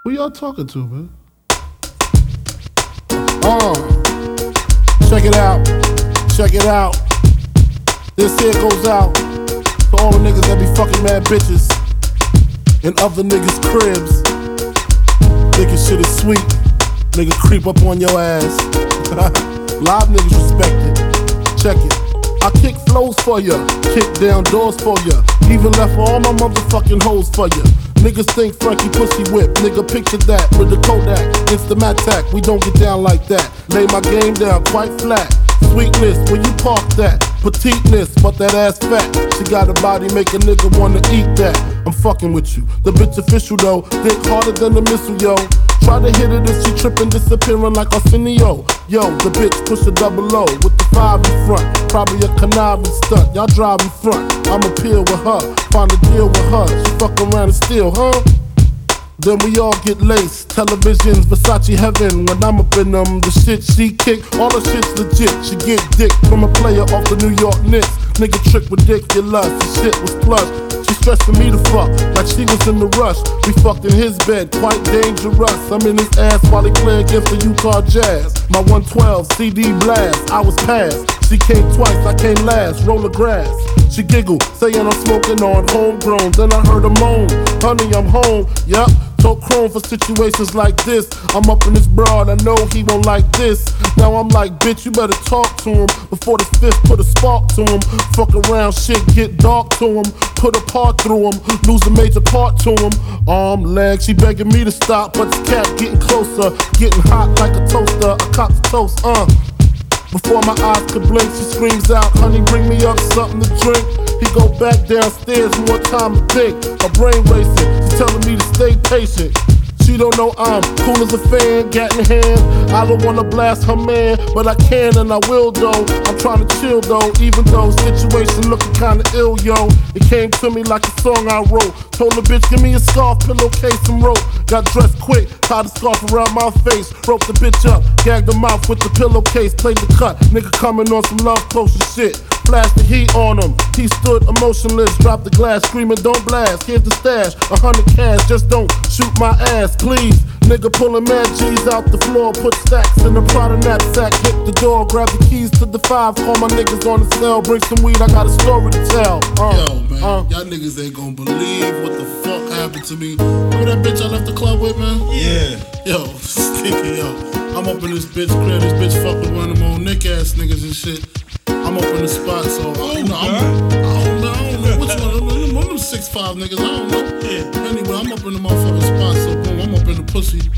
Who y'all talking to, man? Check it out. Check it out. This here goes out to all the niggas that be fucking mad bitches in other niggas' cribs. Nigga shit is sweet. Nigga creep up on your ass. Live niggas respect it. Check it. I kick flows for ya, kick down doors for ya, even left all my motherfucking hoes for ya. Niggas think Frankie pussy whip, nigga picture that with the Kodak, Instamatic, we don't get down like that. Lay my game down quite flat. Sweetness, where you park that? Petiteness, but that ass fat. She got a body, make a nigga wanna eat that. I'm fucking with you. The bitch official though, dick harder than the missile, yo. Try to hit it if she trippin', disappearing like Arsenio. Yo, the bitch push a double O with the 5 in front. Probably a conniving stunt. Y'all drive in front. I'ma peel with her, find a deal with her. She fuck around and steal, huh? Then we all get laced. Televisions, Versace heaven. When I'm up in them, the shit she kick, all the shit's legit. She get dick from a player off the New York Knicks. Nigga trick ridiculous, the shit was plush. She stressing me to fuck, like she was in the rush. We fucked in his bed, quite dangerous. I'm in his ass while he play against the Utah Jazz. My 112 CD blast, I was passed. She came twice, I came last, roll the grass. She giggled, saying I'm smoking on homegrown. Then I heard her moan, honey, I'm home, yup. Told Chrome for situations like this. I'm up in this broad, I know he won't like this. Now I'm like, bitch, you better talk to him before the fifth put a spark to him. Fuck around, shit get dark to him. Put a part through him, lose a major part to him. Arm, leg, she begging me to stop, but the cat getting closer, getting hot like a toaster. A cop's toast, Before my eyes could blink, she screams out, honey, bring me up something to drink. He go back downstairs, more time to think. Her brain racing, she's telling me to stay patient. She don't know I'm cool as a fan, gat in hand. I don't wanna blast her man, but I can and I will though. I'm trying to chill though, even though situation looking kinda ill, yo. It came to me like a song I wrote. Told the bitch, give me a scarf, pillowcase, and rope. Got dressed quick, tied a scarf around my face. Broke the bitch up, gagged her mouth with the pillowcase. Played the cut, nigga coming on some love potion shit. Flashed the heat on him, he stood emotionless. Dropped the glass, screaming, don't blast. Here's the stash, 100 cash, just don't shoot my ass, please. Nigga pulling mad G's out the floor, put stacks in the Prada knapsack. Hit the door, grab the keys to the 5. Call my niggas on the cell, bring some weed, I got a story to tell. Yo, man, y'all niggas ain't gonna believe what the fuck happened to me. Remember that bitch I left the club with, man? Yeah. Yo, stinky, yo. I'm up in this bitch crib, this bitch fuck with one of them old Nick ass niggas and shit. I'm up in the spot, so I don't know which one of them 6'5" niggas, I don't know. Yeah. Anyway, I'm up in the motherfucking spot, so boom, I'm up in the pussy.